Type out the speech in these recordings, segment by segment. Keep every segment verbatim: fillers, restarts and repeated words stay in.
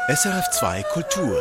S R F zwei Kultur.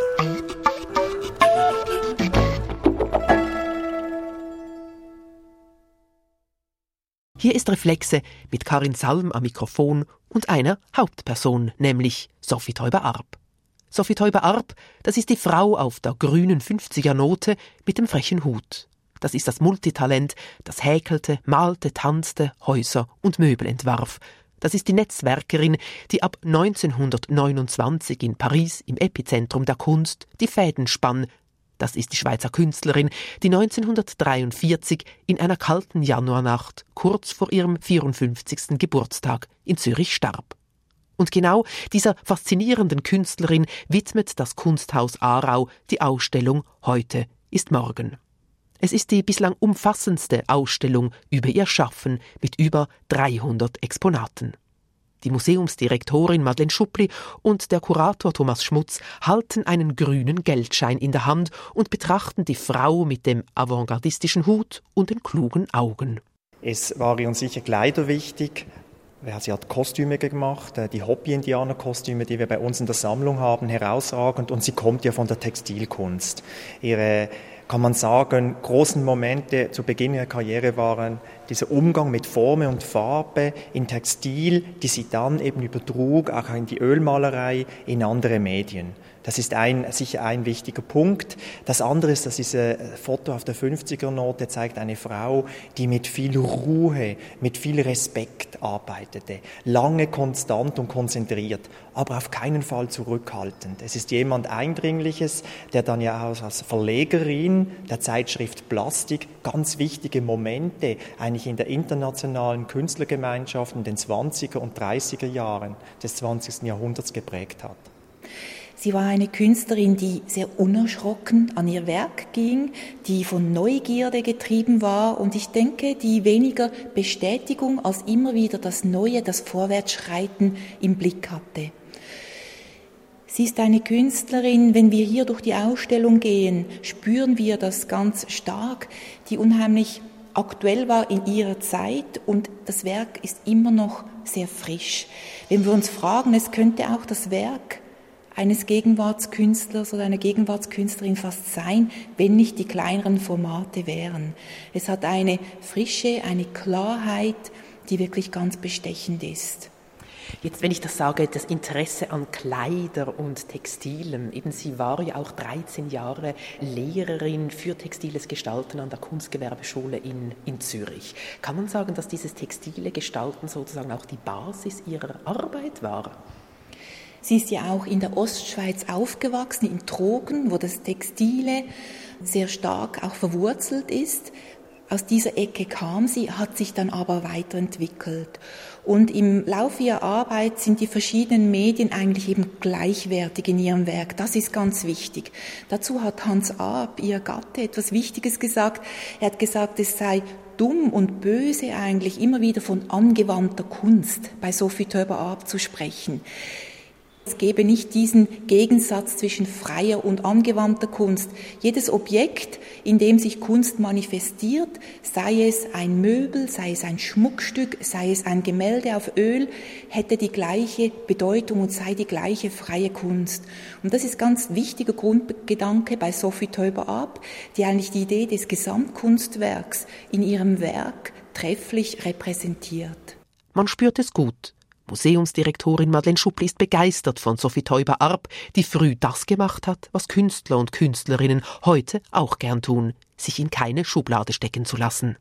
Hier ist Reflexe mit Karin Salm am Mikrofon und einer Hauptperson, nämlich Sophie Teuber-Arp. Sophie Teuber-Arp, das ist die Frau auf der grünen fünfziger-Note mit dem frechen Hut. Das ist das Multitalent, das häkelte, malte, tanzte, Häuser und Möbel entwarf. Das ist die Netzwerkerin, die ab neunzehnhundertneunundzwanzig in Paris im Epizentrum der Kunst die Fäden spann. Das ist die Schweizer Künstlerin, die neunzehnhundertdreiundvierzig in einer kalten Januarnacht kurz vor ihrem vierundfünfzigsten Geburtstag in Zürich starb. Und genau dieser faszinierenden Künstlerin widmet das Kunsthaus Aarau die Ausstellung Heute ist morgen. Es ist die bislang umfassendste Ausstellung über ihr Schaffen mit über dreihundert Exponaten. Die Museumsdirektorin Madeleine Schuppli und der Kurator Thomas Schmutz halten einen grünen Geldschein in der Hand und betrachten die Frau mit dem avantgardistischen Hut und den klugen Augen. Es war ihr sicher Kleider wichtig. Sie hat Kostüme gemacht, die Hopi-Indianer-Kostüme, die wir bei uns in der Sammlung haben, herausragend. Und sie kommt ja von der Textilkunst. Ihre, kann man sagen, großen Momente zu Beginn ihrer Karriere waren dieser Umgang mit Form und Farbe in Textil, die sie dann eben übertrug, auch in die Ölmalerei, in andere Medien. Das ist ein, sicher ein wichtiger Punkt. Das andere ist, dass dieses Foto auf der fünfziger-Note zeigt eine Frau, die mit viel Ruhe, mit viel Respekt arbeitete. Lange konstant und konzentriert, aber auf keinen Fall zurückhaltend. Es ist jemand Eindringliches, der dann ja auch als Verlegerin der Zeitschrift Plastik ganz wichtige Momente eigentlich in der internationalen Künstlergemeinschaft in den zwanziger und dreißiger Jahren des zwanzigsten Jahrhunderts geprägt hat. Sie war eine Künstlerin, die sehr unerschrocken an ihr Werk ging, die von Neugierde getrieben war und ich denke, die weniger Bestätigung als immer wieder das Neue, das Vorwärtsschreiten im Blick hatte. Sie ist eine Künstlerin, wenn wir hier durch die Ausstellung gehen, spüren wir das ganz stark, die unheimlich aktuell war in ihrer Zeit und das Werk ist immer noch sehr frisch. Wenn wir uns fragen, es könnte auch das Werk eines Gegenwartskünstlers oder einer Gegenwartskünstlerin fast sein, wenn nicht die kleineren Formate wären. Es hat eine Frische, eine Klarheit, die wirklich ganz bestechend ist. Jetzt, wenn ich das sage, das Interesse an Kleider und Textilem, eben sie war ja auch dreizehn Jahre Lehrerin für textiles Gestalten an der Kunstgewerbeschule in, in Zürich. Kann man sagen, dass dieses textile Gestalten sozusagen auch die Basis ihrer Arbeit war? Sie ist ja auch in der Ostschweiz aufgewachsen, in Trogen, wo das Textile sehr stark auch verwurzelt ist. Aus dieser Ecke kam sie, hat sich dann aber weiterentwickelt. Und im Laufe ihrer Arbeit sind die verschiedenen Medien eigentlich eben gleichwertig in ihrem Werk. Das ist ganz wichtig. Dazu hat Hans Arp, ihr Gatte, etwas Wichtiges gesagt. Er hat gesagt, es sei dumm und böse eigentlich immer wieder von angewandter Kunst bei Sophie Teuber-Arp zu sprechen. Es gäbe nicht diesen Gegensatz zwischen freier und angewandter Kunst. Jedes Objekt, in dem sich Kunst manifestiert, sei es ein Möbel, sei es ein Schmuckstück, sei es ein Gemälde auf Öl, hätte die gleiche Bedeutung und sei die gleiche freie Kunst. Und das ist ganz wichtiger Grundgedanke bei Sophie Teuber-Arp, die eigentlich die Idee des Gesamtkunstwerks in ihrem Werk trefflich repräsentiert. Man spürt es gut. Museumsdirektorin Madeleine Schuppli ist begeistert von Sophie Teuber-Arp, die früh das gemacht hat, was Künstler und Künstlerinnen heute auch gern tun, sich in keine Schublade stecken zu lassen.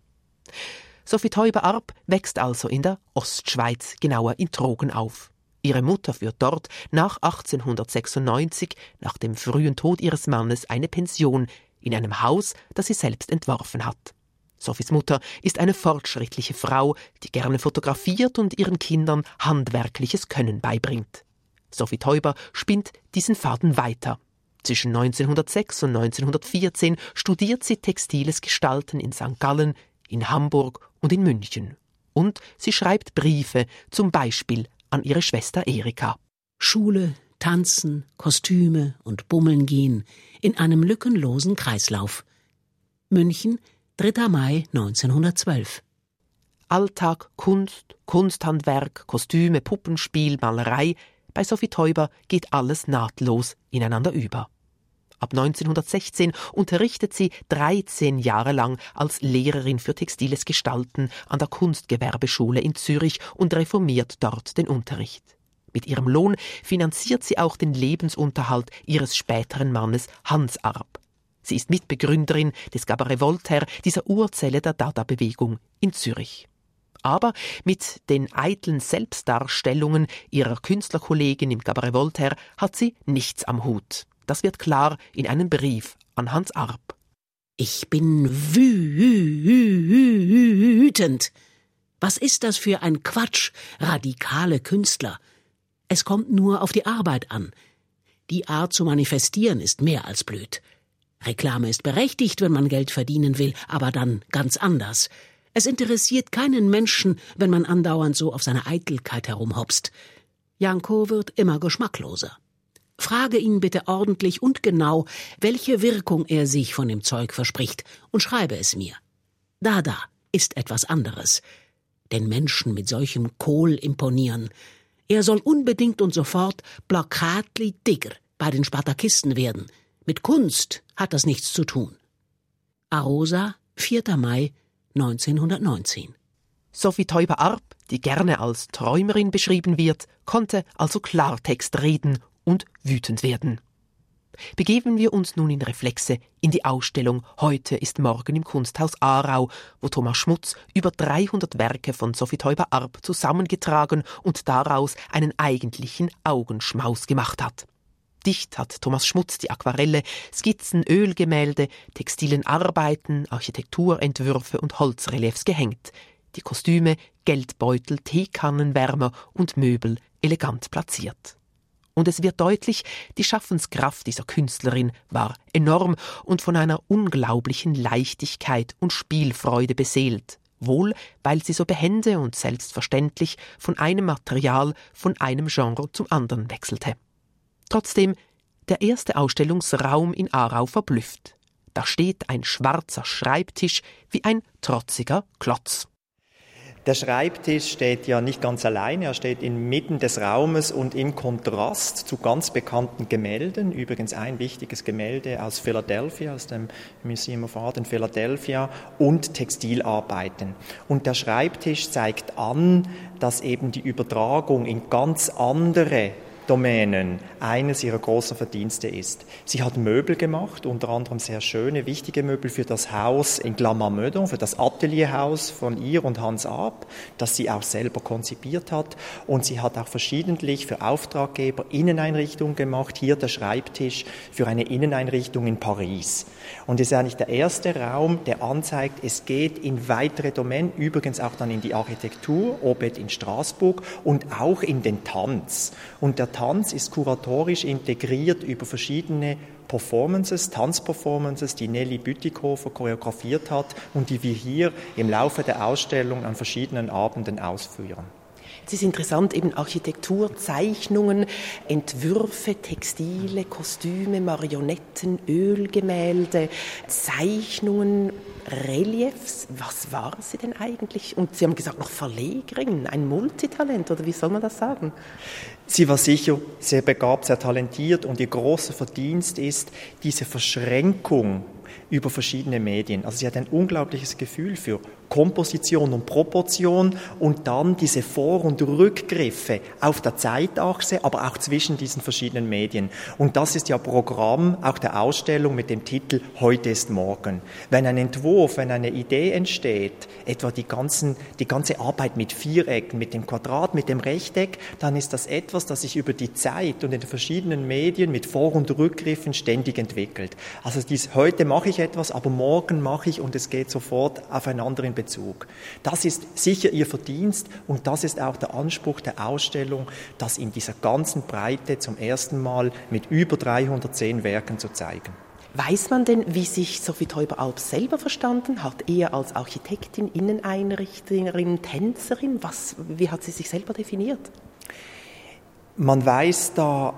Sophie Teuber-Arp wächst also in der Ostschweiz, genauer in Trogen auf. Ihre Mutter führt dort nach achtzehnhundertsechsundneunzig, nach dem frühen Tod ihres Mannes, eine Pension in einem Haus, das sie selbst entworfen hat. Sophies Mutter ist eine fortschrittliche Frau, die gerne fotografiert und ihren Kindern handwerkliches Können beibringt. Sophie Teuber spinnt diesen Faden weiter. Zwischen neunzehnhundertsechs und neunzehnhundertvierzehn studiert sie textiles Gestalten in Sankt Gallen, in Hamburg und in München. Und sie schreibt Briefe, zum Beispiel an ihre Schwester Erika. Schule, Tanzen, Kostüme und Bummeln gehen in einem lückenlosen Kreislauf. München, dritter Mai neunzehnhundertzwölf. Alltag, Kunst, Kunsthandwerk, Kostüme, Puppenspiel, Malerei. Bei Sophie Teuber geht alles nahtlos ineinander über. Ab neunzehnhundertsechzehn unterrichtet sie dreizehn Jahre lang als Lehrerin für textiles Gestalten an der Kunstgewerbeschule in Zürich und reformiert dort den Unterricht. Mit ihrem Lohn finanziert sie auch den Lebensunterhalt ihres späteren Mannes Hans Arp. Sie ist Mitbegründerin des Cabaret Voltaire, dieser Urzelle der Dada-Bewegung in Zürich. Aber mit den eitlen Selbstdarstellungen ihrer Künstlerkollegin im Cabaret Voltaire hat sie nichts am Hut. Das wird klar in einem Brief an Hans Arp. Ich bin wütend. Was ist das für ein Quatsch, radikale Künstler? Es kommt nur auf die Arbeit an. Die Art zu manifestieren ist mehr als blöd. Reklame ist berechtigt, wenn man Geld verdienen will, aber dann ganz anders. Es interessiert keinen Menschen, wenn man andauernd so auf seine Eitelkeit herumhopst. Janko wird immer geschmackloser. Frage ihn bitte ordentlich und genau, welche Wirkung er sich von dem Zeug verspricht, und schreibe es mir. Dada ist etwas anderes. Den Menschen mit solchem Kohl imponieren. Er soll unbedingt und sofort Plakatli Digger bei den Spartakisten werden. Mit Kunst hat das nichts zu tun. Arosa, vierter Mai neunzehnhundertneunzehn. Sophie Teuber Arp, die gerne als Träumerin beschrieben wird, konnte also Klartext reden und wütend werden. Begeben wir uns nun in Reflexe in die Ausstellung Heute ist morgen im Kunsthaus Aarau, wo Thomas Schmutz über dreihundert Werke von Sophie Teuber Arp zusammengetragen und daraus einen eigentlichen Augenschmaus gemacht hat. Dicht hat Thomas Schmutz die Aquarelle, Skizzen, Ölgemälde, textilen Arbeiten, Architekturentwürfe und Holzreliefs gehängt. Die Kostüme, Geldbeutel, Teekannenwärmer und Möbel elegant platziert. Und es wird deutlich, die Schaffenskraft dieser Künstlerin war enorm und von einer unglaublichen Leichtigkeit und Spielfreude beseelt, wohl weil sie so behende und selbstverständlich von einem Material, von einem Genre zum anderen wechselte. Trotzdem, der erste Ausstellungsraum in Aarau verblüfft. Da steht ein schwarzer Schreibtisch wie ein trotziger Klotz. Der Schreibtisch steht ja nicht ganz alleine, er steht inmitten des Raumes und im Kontrast zu ganz bekannten Gemälden. Übrigens ein wichtiges Gemälde aus Philadelphia, aus dem Museum of Art in Philadelphia, und Textilarbeiten. Und der Schreibtisch zeigt an, dass eben die Übertragung in ganz andere Domänen eines ihrer großen Verdienste ist. Sie hat Möbel gemacht, unter anderem sehr schöne, wichtige Möbel für das Haus in Clamart-Meudon, für das Atelierhaus von ihr und Hans Arp, das sie auch selber konzipiert hat. Und sie hat auch verschiedentlich für Auftraggeber Inneneinrichtungen gemacht. Hier der Schreibtisch für eine Inneneinrichtung in Paris. Und es ist eigentlich der erste Raum, der anzeigt, es geht in weitere Domänen, übrigens auch dann in die Architektur, Obet in Straßburg und auch in den Tanz. Und der Tanz ist kuratorisch integriert über verschiedene Performances, Tanzperformances, die Nelly Bütikofer choreografiert hat und die wir hier im Laufe der Ausstellung an verschiedenen Abenden ausführen. Es ist interessant, eben Architektur, Zeichnungen, Entwürfe, Textile, Kostüme, Marionetten, Ölgemälde, Zeichnungen, Reliefs. Was war sie denn eigentlich? Und Sie haben gesagt, noch Verlegerin, ein Multitalent, oder wie soll man das sagen? Sie war sicher sehr begabt, sehr talentiert, und ihr großer Verdienst ist diese Verschränkung über verschiedene Medien. Also sie hat ein unglaubliches Gefühl für Komposition und Proportion und dann diese Vor- und Rückgriffe auf der Zeitachse, aber auch zwischen diesen verschiedenen Medien. Und das ist ja Programm auch der Ausstellung mit dem Titel Heute ist morgen. Wenn ein Entwurf, wenn eine Idee entsteht, etwa die, ganzen, die ganze Arbeit mit Vierecken, mit dem Quadrat, mit dem Rechteck, dann ist das etwas, das sich über die Zeit und in den verschiedenen Medien mit Vor- und Rückgriffen ständig entwickelt. Also dies, heute mache ich etwas, aber morgen mache ich und es geht sofort aufeinander in Bezug. Das ist sicher ihr Verdienst und das ist auch der Anspruch der Ausstellung, das in dieser ganzen Breite zum ersten Mal mit über dreihundertzehn Werken zu zeigen. Weiß man denn, wie sich Sophie Teuber Arp selber verstanden hat? Eher als Architektin, Inneneinrichterin, Tänzerin? Was, wie hat sie sich selber definiert? Man weiß da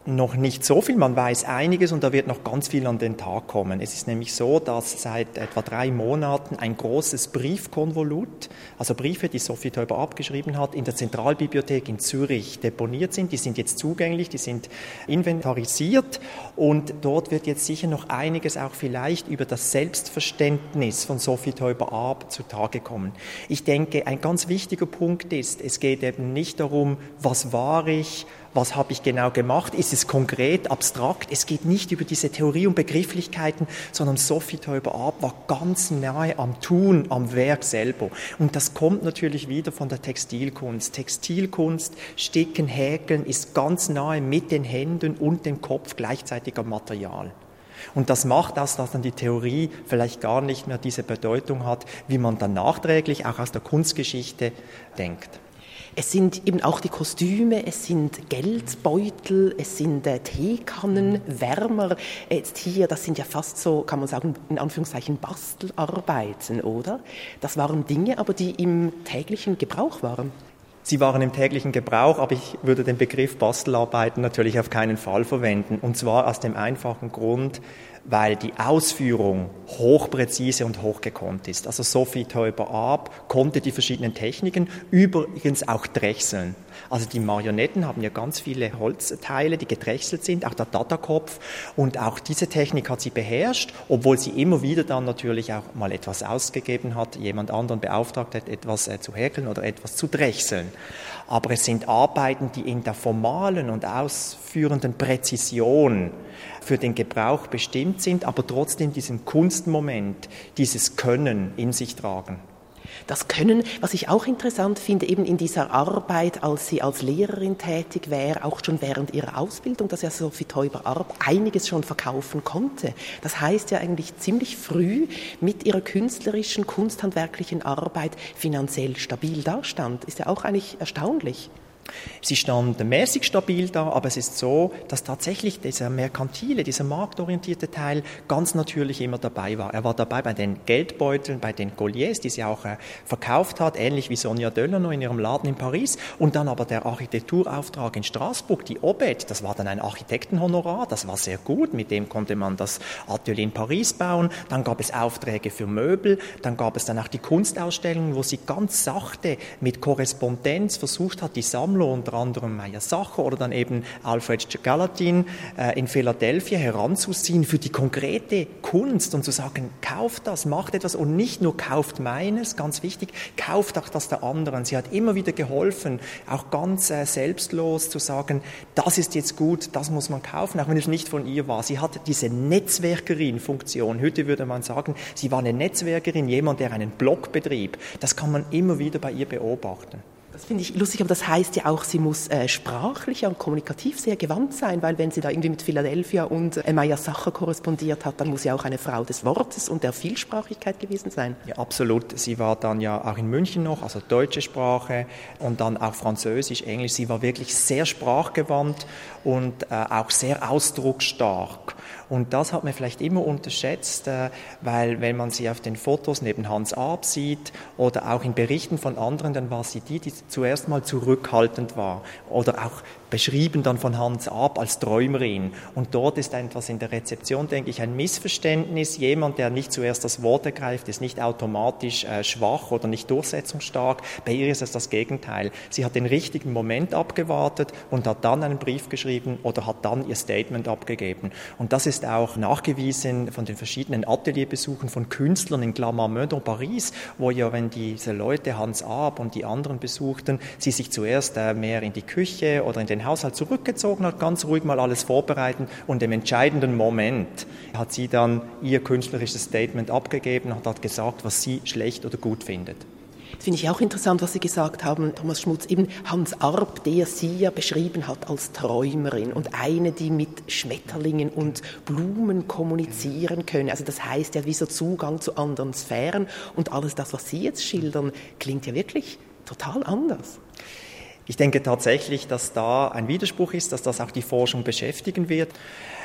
Noch nicht so viel, man weiß einiges und da wird noch ganz viel an den Tag kommen. Es ist nämlich so, dass seit etwa drei Monaten ein großes Briefkonvolut, also Briefe, die Sophie Teuber-Arp geschrieben hat, in der Zentralbibliothek in Zürich deponiert sind. Die sind jetzt zugänglich, die sind inventarisiert und dort wird jetzt sicher noch einiges auch vielleicht über das Selbstverständnis von Sophie Teuber-Arp zutage kommen. Ich denke, ein ganz wichtiger Punkt ist, es geht eben nicht darum, was war ich, was habe ich genau gemacht? Ist es konkret, abstrakt? Es geht nicht über diese Theorie und Begrifflichkeiten, sondern Sophie Teuber-Arp war ganz nahe am Tun, am Werk selber. Und das kommt natürlich wieder von der Textilkunst. Textilkunst, Sticken, Häkeln ist ganz nahe mit den Händen und dem Kopf gleichzeitig am Material. Und das macht das, dass dann die Theorie vielleicht gar nicht mehr diese Bedeutung hat, wie man dann nachträglich auch aus der Kunstgeschichte denkt. Es sind eben auch die Kostüme, es sind Geldbeutel, es sind äh, Teekannen, Wärmer. Jetzt hier, das sind ja fast so, kann man sagen, in Anführungszeichen Bastelarbeiten, oder? Das waren Dinge, aber die im täglichen Gebrauch waren. Sie waren im täglichen Gebrauch, aber ich würde den Begriff Bastelarbeiten natürlich auf keinen Fall verwenden. Und zwar aus dem einfachen Grund, weil die Ausführung hochpräzise und hochgekonnt ist. Also Sophie Teuber-Arp konnte die verschiedenen Techniken, übrigens auch drechseln. Also die Marionetten haben ja ganz viele Holzteile, die gedrechselt sind, auch der Dada-Kopf. Und auch diese Technik hat sie beherrscht, obwohl sie immer wieder dann natürlich auch mal etwas ausgegeben hat, jemand anderen beauftragt hat, etwas äh, zu häkeln oder etwas zu drechseln. Aber es sind Arbeiten, die in der formalen und ausführenden Präzision für den Gebrauch bestimmt sind, aber trotzdem diesen Kunstmoment, dieses Können in sich tragen. Das Können, was ich auch interessant finde, eben in dieser Arbeit, als sie als Lehrerin tätig wäre, auch schon während ihrer Ausbildung, dass ja Sophie Teuber-Arp einiges schon verkaufen konnte. Das heißt ja eigentlich ziemlich früh mit ihrer künstlerischen, kunsthandwerklichen Arbeit finanziell stabil dastand. Ist ja auch eigentlich erstaunlich. Sie stand mäßig stabil da, aber es ist so, dass tatsächlich dieser merkantile, dieser marktorientierte Teil ganz natürlich immer dabei war. Er war dabei bei den Geldbeuteln, bei den Colliers, die sie auch äh, verkauft hat, ähnlich wie Sonia Delano in ihrem Laden in Paris. Und dann aber der Architekturauftrag in Straßburg, die Obed, das war dann ein Architektenhonorar, das war sehr gut, mit dem konnte man das Atelier in Paris bauen. Dann gab es Aufträge für Möbel, dann gab es dann auch die Kunstausstellungen, wo sie ganz sachte mit Korrespondenz versucht hat, die Sammlung, unter anderem Meyer Sacher oder dann eben Alfred Gallatin äh, in Philadelphia heranzuziehen für die konkrete Kunst und zu sagen, kauft das, macht etwas und nicht nur kauft meines, ganz wichtig, kauft auch das der anderen. Sie hat immer wieder geholfen, auch ganz äh, selbstlos zu sagen, das ist jetzt gut, das muss man kaufen, auch wenn es nicht von ihr war. Sie hatte diese Netzwerkerin-Funktion. Heute würde man sagen, sie war eine Netzwerkerin, jemand, der einen Blog betrieb. Das kann man immer wieder bei ihr beobachten. Das finde ich lustig, aber das heißt ja auch, sie muss äh, sprachlich und kommunikativ sehr gewandt sein, weil wenn sie da irgendwie mit Philadelphia und äh, Meyer Sacher korrespondiert hat, dann muss sie auch eine Frau des Wortes und der Vielsprachigkeit gewesen sein. Ja, absolut. Sie war dann ja auch in München noch, also deutsche Sprache und dann auch Französisch, Englisch. Sie war wirklich sehr sprachgewandt und äh, auch sehr ausdrucksstark. Und das hat man vielleicht immer unterschätzt, äh, weil wenn man sie auf den Fotos neben Hans Arp sieht oder auch in Berichten von anderen, dann war sie die, die zuerst mal zurückhaltend war oder auch beschrieben dann von Hans Arp als Träumerin. Und dort ist etwas in der Rezeption, denke ich, ein Missverständnis. Jemand, der nicht zuerst das Wort ergreift, ist nicht automatisch äh, schwach oder nicht durchsetzungsstark. Bei ihr ist es das Gegenteil. Sie hat den richtigen Moment abgewartet und hat dann einen Brief geschrieben oder hat dann ihr Statement abgegeben. Und das ist auch nachgewiesen von den verschiedenen Atelierbesuchen von Künstlern in Clamart-Meudon, Paris, wo ja, wenn diese Leute Hans Arp und die anderen besuchten, sie sich zuerst äh, mehr in die Küche oder in den Haushalt zurückgezogen hat, ganz ruhig mal alles vorbereiten und im entscheidenden Moment hat sie dann ihr künstlerisches Statement abgegeben und hat gesagt, was sie schlecht oder gut findet. Das finde ich auch interessant, was Sie gesagt haben, Thomas Schmutz, eben Hans Arp, der sie ja beschrieben hat als Träumerin und eine, die mit Schmetterlingen und Blumen kommunizieren könne. Also das heißt ja wie so Zugang zu anderen Sphären und alles das, was Sie jetzt schildern, klingt ja wirklich total anders. Ich denke tatsächlich, dass da ein Widerspruch ist, dass das auch die Forschung beschäftigen wird.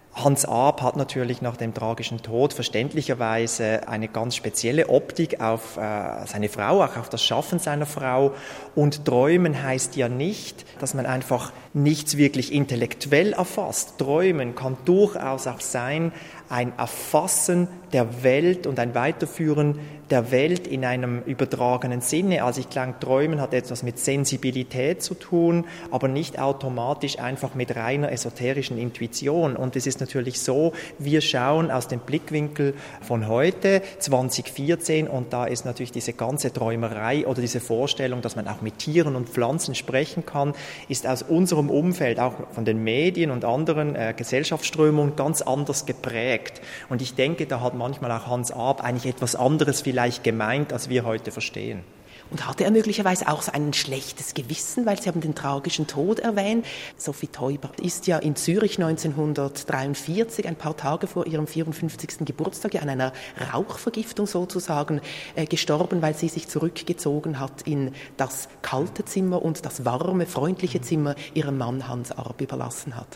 Hans Arp hat natürlich nach dem tragischen Tod verständlicherweise eine ganz spezielle Optik auf äh, seine Frau, auch auf das Schaffen seiner Frau. Und träumen heißt ja nicht, dass man einfach nichts wirklich intellektuell erfasst. Träumen kann durchaus auch sein, ein Erfassen der Welt und ein Weiterführen der Welt in einem übertragenen Sinne. Also ich glaube, Träumen hat etwas mit Sensibilität zu tun, aber nicht automatisch einfach mit reiner esoterischen Intuition. Und es ist natürlich so, wir schauen aus dem Blickwinkel von heute, zwanzig vierzehn, und da ist natürlich diese ganze Träumerei oder diese Vorstellung, dass man auch mit Tieren und Pflanzen sprechen kann, ist aus unserem Umfeld, auch von den Medien und anderen äh, Gesellschaftsströmungen ganz anders geprägt. Und ich denke, da hat manchmal auch Hans Arp eigentlich etwas anderes vielleicht gemeint, als wir heute verstehen. Und hatte er möglicherweise auch so ein schlechtes Gewissen, weil Sie haben den tragischen Tod erwähnt. Sophie Teuber ist ja in Zürich neunzehnhundertdreiundvierzig, ein paar Tage vor ihrem vierundfünfzigsten Geburtstag, ja an einer Rauchvergiftung sozusagen äh, gestorben, weil sie sich zurückgezogen hat in das kalte Zimmer und das warme, freundliche Zimmer ihrem Mann Hans Arp überlassen hat.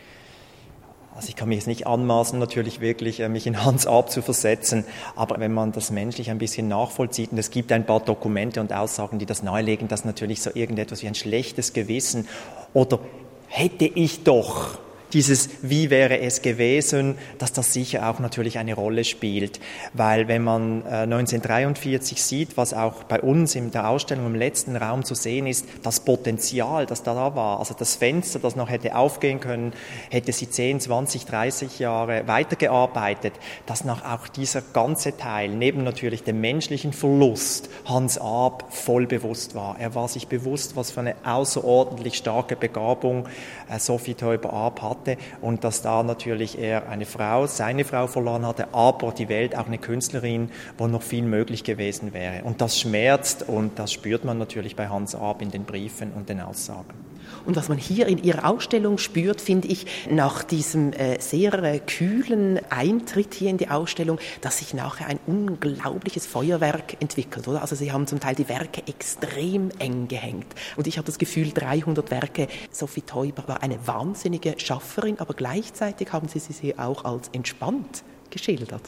Also ich kann mich jetzt nicht anmaßen, natürlich wirklich mich in Hans Arp zu versetzen, aber wenn man das menschlich ein bisschen nachvollzieht, und es gibt ein paar Dokumente und Aussagen, die das nahelegen, dass natürlich so irgendetwas wie ein schlechtes Gewissen oder hätte ich doch dieses Wie wäre es gewesen, dass das sicher auch natürlich eine Rolle spielt. Weil wenn man äh, neunzehnhundertdreiundvierzig sieht, was auch bei uns in der Ausstellung im letzten Raum zu sehen ist, das Potenzial, das da war, also das Fenster, das noch hätte aufgehen können, hätte sie zehn, zwanzig, dreißig Jahre weitergearbeitet, dass nach auch dieser ganze Teil, neben natürlich dem menschlichen Verlust, Hans Arp voll bewusst war. Er war sich bewusst, was für eine außerordentlich starke Begabung äh, Sophie Teuber Arp hat. Und dass da natürlich er eine Frau, seine Frau verloren hatte, aber die Welt auch eine Künstlerin, wo noch viel möglich gewesen wäre. Und das schmerzt und das spürt man natürlich bei Hans Arp in den Briefen und den Aussagen. Und was man hier in ihrer Ausstellung spürt, finde ich, nach diesem äh, sehr äh, kühlen Eintritt hier in die Ausstellung, dass sich nachher ein unglaubliches Feuerwerk entwickelt, oder? Also Sie haben zum Teil die Werke extrem eng gehängt. Und ich habe das Gefühl, dreihundert Werke. Sophie Teuber war eine wahnsinnige Schafferin, aber gleichzeitig haben Sie sie auch als entspannt geschildert.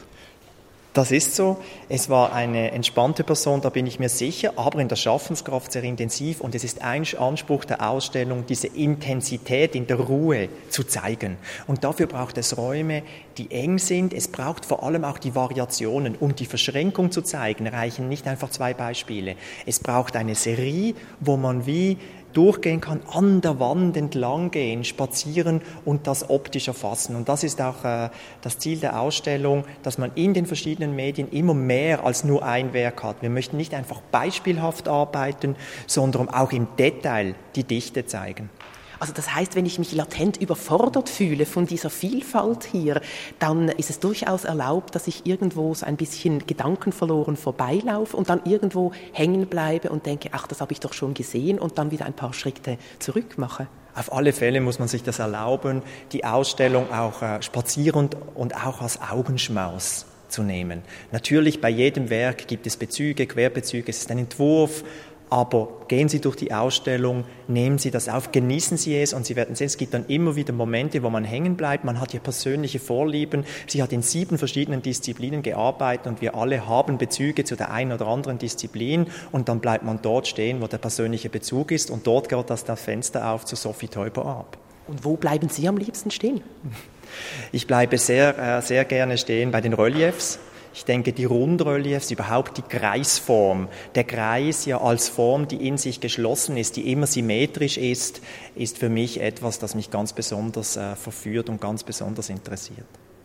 Das ist so. Es war eine entspannte Person, da bin ich mir sicher, aber in der Schaffenskraft sehr intensiv. Und es ist ein Anspruch der Ausstellung, diese Intensität in der Ruhe zu zeigen. Und dafür braucht es Räume, die eng sind. Es braucht vor allem auch die Variationen. Um die Verschränkung zu zeigen, reichen nicht einfach zwei Beispiele. Es braucht eine Serie, wo man wie durchgehen kann, an der Wand entlang gehen, spazieren und das optisch erfassen. Und das ist auch äh, das Ziel der Ausstellung, dass man in den verschiedenen Medien immer mehr als nur ein Werk hat. Wir möchten nicht einfach beispielhaft arbeiten, sondern auch im Detail die Dichte zeigen. Also das heißt, wenn ich mich latent überfordert fühle von dieser Vielfalt hier, dann ist es durchaus erlaubt, dass ich irgendwo so ein bisschen gedankenverloren vorbeilaufe und dann irgendwo hängen bleibe und denke, ach, das habe ich doch schon gesehen, und dann wieder ein paar Schritte zurück mache. Auf alle Fälle muss man sich das erlauben, die Ausstellung auch äh, spazierend und auch als Augenschmaus zu nehmen. Natürlich, bei jedem Werk gibt es Bezüge, Querbezüge, es ist ein Entwurf, aber gehen Sie durch die Ausstellung, nehmen Sie das auf, genießen Sie es, und Sie werden sehen, es gibt dann immer wieder Momente, wo man hängen bleibt. Man hat hier persönliche Vorlieben. Sie hat in sieben verschiedenen Disziplinen gearbeitet und wir alle haben Bezüge zu der einen oder anderen Disziplin, und dann bleibt man dort stehen, wo der persönliche Bezug ist, und dort geht das, das Fenster auf zu Sophie Teuber Arp. Und wo bleiben Sie am liebsten stehen? Ich bleibe sehr, sehr gerne stehen bei den Reliefs. Ich denke, die Rundreliefs, überhaupt die Kreisform, der Kreis ja als Form, die in sich geschlossen ist, die immer symmetrisch ist, ist für mich etwas, das mich ganz besonders äh, verführt und ganz besonders interessiert.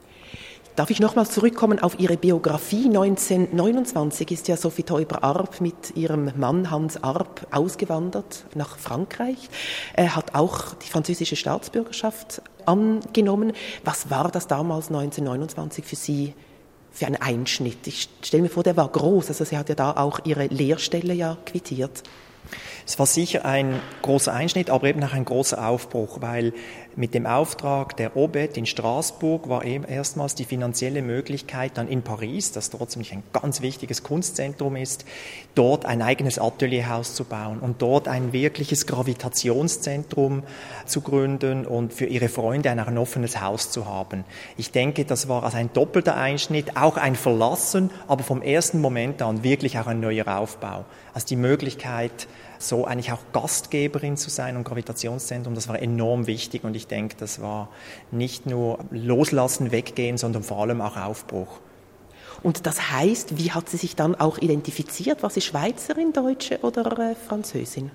Darf ich nochmals zurückkommen auf Ihre Biografie? neunzehnhundertneunundzwanzig ist ja Sophie Teuber Arp mit ihrem Mann Hans Arp ausgewandert nach Frankreich. Er hat auch die französische Staatsbürgerschaft angenommen. Was war das damals neunzehnhundertneunundzwanzig für Sie für einen Einschnitt? Ich stelle mir vor, der war groß. Also sie hat ja da auch ihre Lehrstelle ja quittiert. Es war sicher ein großer Einschnitt, aber eben auch ein großer Aufbruch, weil mit dem Auftrag der Obet in Straßburg war eben erstmals die finanzielle Möglichkeit, dann in Paris, das trotzdem ein ganz wichtiges Kunstzentrum ist, dort ein eigenes Atelierhaus zu bauen und dort ein wirkliches Gravitationszentrum zu gründen und für ihre Freunde ein offenes Haus zu haben. Ich denke, das war also ein doppelter Einschnitt, auch ein Verlassen, aber vom ersten Moment an wirklich auch ein neuer Aufbau. Also die Möglichkeit, so eigentlich auch Gastgeberin zu sein und Gravitationszentrum, das war enorm wichtig und ich denke, das war nicht nur Loslassen, Weggehen, sondern vor allem auch Aufbruch. Und das heißt, wie hat sie sich dann auch identifiziert? War sie Schweizerin, Deutsche oder äh, Französin?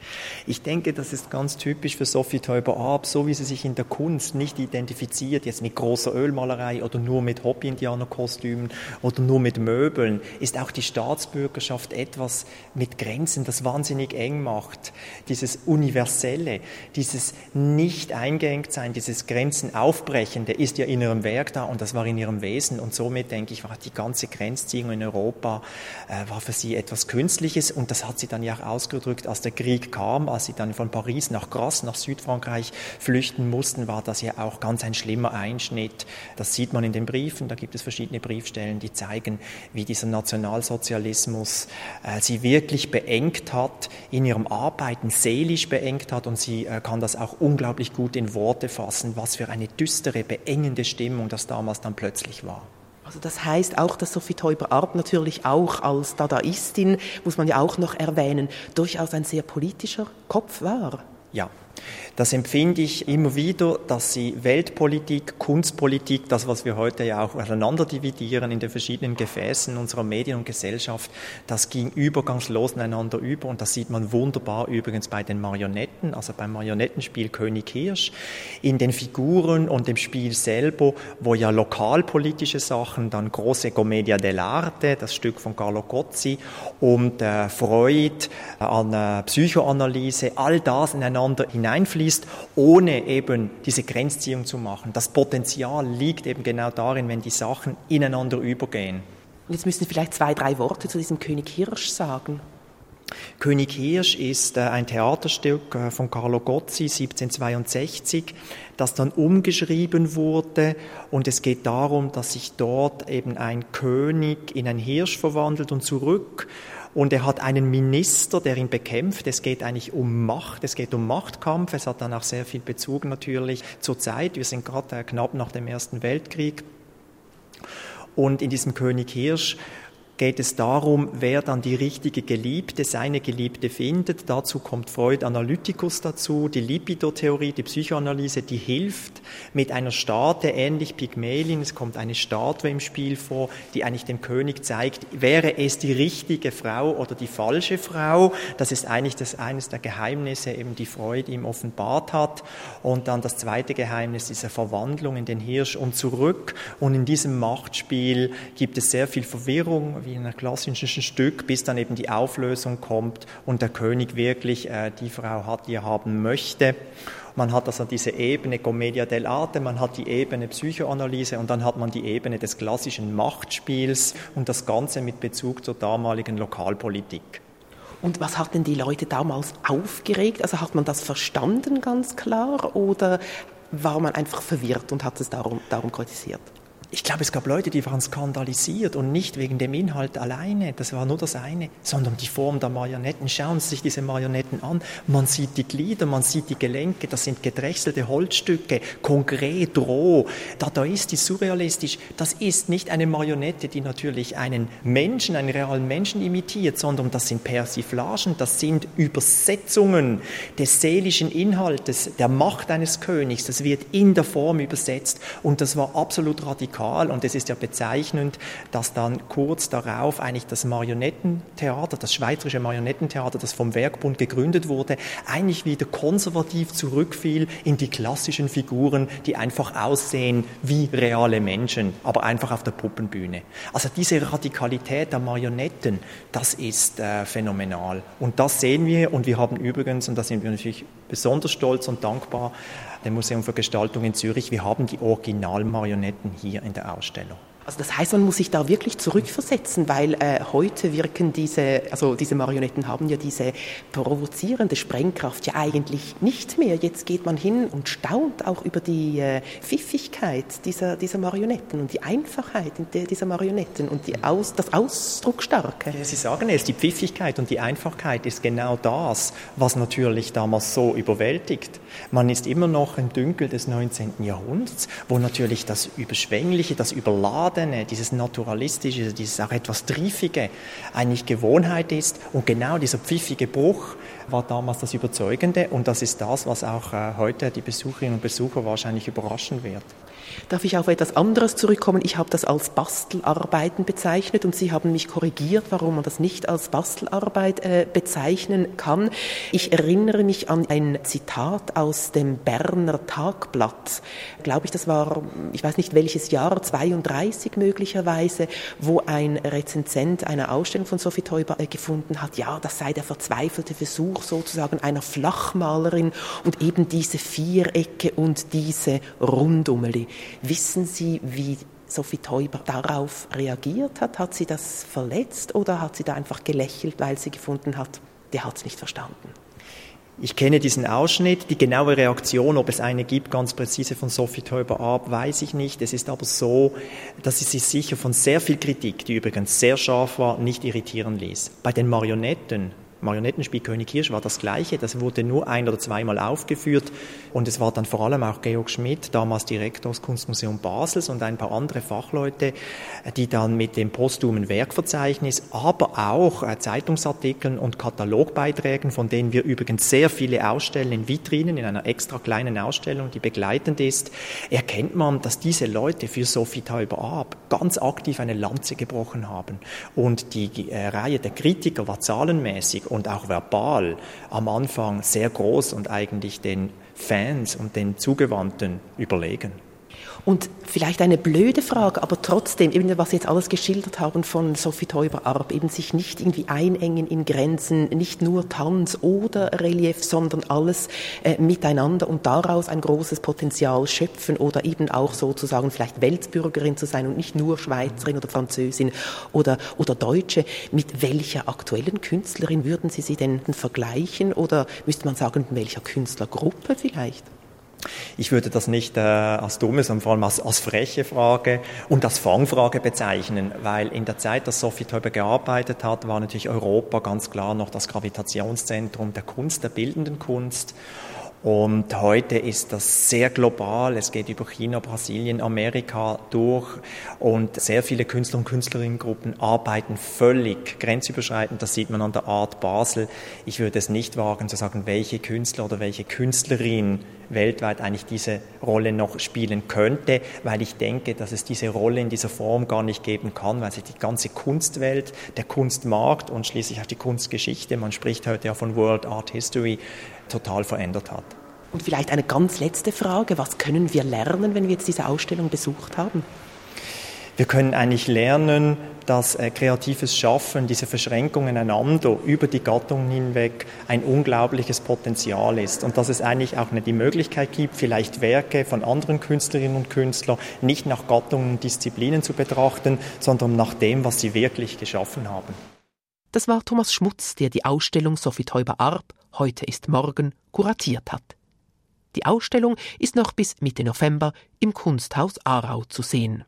Ich denke, das ist ganz typisch für Sophie Teuber-Arp, so wie sie sich in der Kunst nicht identifiziert, jetzt mit großer Ölmalerei oder nur mit Hobby-Indianerkostümen oder nur mit Möbeln, ist auch die Staatsbürgerschaft etwas mit Grenzen, das wahnsinnig eng macht. Dieses Universelle, dieses Nicht-Eingeengt-Sein, dieses Grenzenaufbrechende ist ja in ihrem Werk da und das war in ihrem Wesen und somit, denke ich, war die ganze Grenzziehung in Europa, äh, war für sie etwas Künstliches und das hat sie dann ja auch ausgedrückt, als der Krieg kam, als sie dann von Paris nach Grasse, nach Südfrankreich flüchten mussten, war das ja auch ganz ein schlimmer Einschnitt. Das sieht man in den Briefen, da gibt es verschiedene Briefstellen, die zeigen, wie dieser Nationalsozialismus äh, sie wirklich beengt hat, in ihrem Arbeiten seelisch beengt hat und sie äh, kann das auch unglaublich gut in Worte fassen, was für eine düstere, beengende Stimmung das damals dann plötzlich war. Also das heißt auch, dass Sophie Teuber-Arp natürlich auch als Dadaistin, muss man ja auch noch erwähnen, durchaus ein sehr politischer Kopf war. Ja, das empfinde ich immer wieder, dass sie Weltpolitik, Kunstpolitik, das, was wir heute ja auch auseinander dividieren in den verschiedenen Gefäßen unserer Medien und Gesellschaft, das ging übergangslos ineinander über und das sieht man wunderbar übrigens bei den Marionetten, also beim Marionettenspiel König Hirsch, in den Figuren und dem Spiel selber, wo ja lokalpolitische Sachen, dann große Commedia dell'arte, das Stück von Carlo Cozzi und äh, Freud äh, an äh, Psychoanalyse, all das ineinander hineinfließt, ohne eben diese Grenzziehung zu machen. Das Potenzial liegt eben genau darin, wenn die Sachen ineinander übergehen. Und jetzt müssen Sie vielleicht zwei, drei Worte zu diesem König Hirsch sagen. König Hirsch ist äh, ein Theaterstück äh, von Carlo Cozzi, siebzehnhundertzweiundsechzig, das dann umgeschrieben wurde und es geht darum, dass sich dort eben ein König in einen Hirsch verwandelt und zurück. Und er hat einen Minister, der ihn bekämpft. Es geht eigentlich um Macht, es geht um Machtkampf. Es hat dann auch sehr viel Bezug natürlich zur Zeit. Wir sind gerade knapp nach dem Ersten Weltkrieg. Und in diesem König Hirsch geht es darum, wer dann die richtige Geliebte, seine Geliebte findet. Dazu kommt Freud Analyticus dazu, die Libido-Theorie, die Psychoanalyse, die hilft mit einer Statue, ähnlich Pygmalion. Es kommt eine Statue im Spiel vor, die eigentlich dem König zeigt, wäre es die richtige Frau oder die falsche Frau. Das ist eigentlich das, eines der Geheimnisse, eben die Freud ihm offenbart hat. Und dann das zweite Geheimnis, diese Verwandlung in den Hirsch und zurück. Und in diesem Machtspiel gibt es sehr viel Verwirrung, wie in einem klassischen Stück, bis dann eben die Auflösung kommt und der König wirklich äh, die Frau hat, die er haben möchte. Man hat also diese Ebene Commedia dell'arte, man hat die Ebene Psychoanalyse und dann hat man die Ebene des klassischen Machtspiels und das Ganze mit Bezug zur damaligen Lokalpolitik. Und was hat denn die Leute damals aufgeregt? Also hat man das verstanden ganz klar oder war man einfach verwirrt und hat es darum, darum kritisiert? Ich glaube, es gab Leute, die waren skandalisiert und nicht wegen dem Inhalt alleine, das war nur das eine, sondern die Form der Marionetten. Schauen Sie sich diese Marionetten an, man sieht die Glieder, man sieht die Gelenke, das sind gedrechselte Holzstücke, konkret, roh, dadaistisch, surrealistisch. Das ist nicht eine Marionette, die natürlich einen Menschen, einen realen Menschen imitiert, sondern das sind Persiflagen, das sind Übersetzungen des seelischen Inhaltes, der Macht eines Königs, das wird in der Form übersetzt und das war absolut radikal. Und es ist ja bezeichnend, dass dann kurz darauf eigentlich das Marionettentheater, das schweizerische Marionettentheater, das vom Werkbund gegründet wurde, eigentlich wieder konservativ zurückfiel in die klassischen Figuren, die einfach aussehen wie reale Menschen, aber einfach auf der Puppenbühne. Also diese Radikalität der Marionetten, das ist äh, phänomenal. Und das sehen wir und wir haben übrigens, und da sind wir natürlich besonders stolz und dankbar, dem Museum für Gestaltung in Zürich, wir haben die Originalmarionetten hier in der Ausstellung. Also das heißt, man muss sich da wirklich zurückversetzen, weil äh, heute wirken diese, also diese Marionetten haben ja diese provozierende Sprengkraft ja eigentlich nicht mehr. Jetzt geht man hin und staunt auch über die äh, Pfiffigkeit dieser, dieser Marionetten und die Einfachheit dieser Marionetten und die Aus, das Ausdrucksstarke. Ja, Sie sagen es, die Pfiffigkeit und die Einfachheit ist genau das, was natürlich damals so überwältigt. Man ist immer noch im Dünkel des neunzehnten Jahrhunderts, wo natürlich das Überschwängliche, das Überladene, dieses Naturalistische, dieses auch etwas Triefige eigentlich Gewohnheit ist. Und genau dieser pfiffige Bruch war damals das Überzeugende. Und das ist das, was auch äh, heute die Besucherinnen und Besucher wahrscheinlich überraschen wird. Darf ich auf etwas anderes zurückkommen? Ich habe das als Bastelarbeiten bezeichnet und Sie haben mich korrigiert, warum man das nicht als Bastelarbeit äh, bezeichnen kann. Ich erinnere mich an ein Zitat aus dem Berner Tagblatt. Glaube ich, das war, ich weiß nicht welches Jahr, zweiunddreißig möglicherweise, wo ein Rezensent einer Ausstellung von Sophie Teuber äh, gefunden hat, ja, das sei der verzweifelte Versuch sozusagen einer Flachmalerin und eben diese Vierecke und diese Rundummeli. Wissen Sie, wie Sophie Teuber darauf reagiert hat? Hat sie das verletzt oder hat sie da einfach gelächelt, weil sie gefunden hat, der hat es nicht verstanden? Ich kenne diesen Ausschnitt. Die genaue Reaktion, ob es eine gibt, ganz präzise von Sophie Teuber-Arp, weiß ich nicht. Es ist aber so, dass sie sich sicher von sehr viel Kritik, die übrigens sehr scharf war, nicht irritieren ließ. Bei den Marionetten, Marionettenspiel König Hirsch war das Gleiche. Das wurde nur ein- oder zweimal aufgeführt. Und es war dann vor allem auch Georg Schmidt, damals Direktor des Kunstmuseums Basels und ein paar andere Fachleute, die dann mit dem posthumen Werkverzeichnis, aber auch Zeitungsartikeln und Katalogbeiträgen, von denen wir übrigens sehr viele ausstellen in Vitrinen, in einer extra kleinen Ausstellung, die begleitend ist, erkennt man, dass diese Leute für Sophie Teuber-Arp ganz aktiv eine Lanze gebrochen haben. Und die äh, Reihe der Kritiker war zahlenmäßig und auch verbal am Anfang sehr groß und eigentlich den Fans und den Zugewandten überlegen. Und vielleicht eine blöde Frage, aber trotzdem, eben was Sie jetzt alles geschildert haben von Sophie Teuber-Arp, eben sich nicht irgendwie einengen in Grenzen, nicht nur Tanz oder Relief, sondern alles äh, miteinander und daraus ein großes Potenzial schöpfen oder eben auch sozusagen vielleicht Weltbürgerin zu sein und nicht nur Schweizerin oder Französin oder, oder Deutsche. Mit welcher aktuellen Künstlerin würden Sie sie denn vergleichen oder müsste man sagen, mit welcher Künstlergruppe vielleicht? Ich würde das nicht äh, als dumme, sondern vor allem als, als freche Frage und als Fangfrage bezeichnen, weil in der Zeit, dass Sophie Teuber gearbeitet hat, war natürlich Europa ganz klar noch das Gravitationszentrum der Kunst, der bildenden Kunst. Und heute ist das sehr global. Es geht über China, Brasilien, Amerika durch. Und sehr viele Künstler und Künstlerinnengruppen arbeiten völlig grenzüberschreitend. Das sieht man an der Art Basel. Ich würde es nicht wagen zu sagen, welche Künstler oder welche Künstlerin weltweit eigentlich diese Rolle noch spielen könnte, weil ich denke, dass es diese Rolle in dieser Form gar nicht geben kann, weil sich die ganze Kunstwelt, der Kunstmarkt und schließlich auch die Kunstgeschichte, man spricht heute ja von World Art History, total verändert hat. Und vielleicht eine ganz letzte Frage, was können wir lernen, wenn wir jetzt diese Ausstellung besucht haben? Wir können eigentlich lernen, dass äh, kreatives Schaffen, diese Verschränkungen einander über die Gattungen hinweg ein unglaubliches Potenzial ist und dass es eigentlich auch nicht die Möglichkeit gibt, vielleicht Werke von anderen Künstlerinnen und Künstlern nicht nach Gattungen und Disziplinen zu betrachten, sondern nach dem, was sie wirklich geschaffen haben. Das war Thomas Schmutz, der die Ausstellung Sophie Teuber-Arp «Heute ist morgen» kuratiert hat. Die Ausstellung ist noch bis Mitte November im Kunsthaus Aarau zu sehen.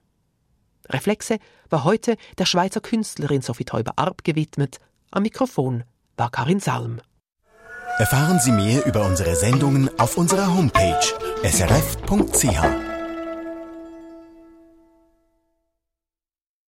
Reflexe war heute der Schweizer Künstlerin Sophie Teuber-Arp gewidmet. Am Mikrofon war Karin Salm. Erfahren Sie mehr über unsere Sendungen auf unserer Homepage s r f punkt c h.